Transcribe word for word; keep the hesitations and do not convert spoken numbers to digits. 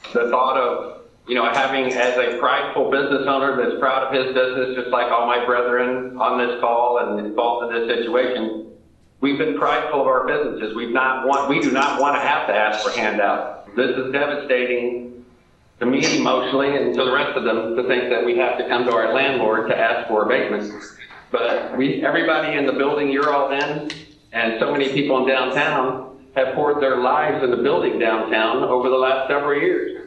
the thought of, you know, having as a prideful business owner that's proud of his business, just like all my brethren on this call and involved in this situation, we've been prideful of our businesses. We've not want, we do not want to have to ask for handouts. This is devastating to me emotionally and to the rest of them to think that we have to come to our landlord to ask for abatements. But we, everybody in the building you're all in, and so many people in downtown have poured their lives into building downtown over the last several years.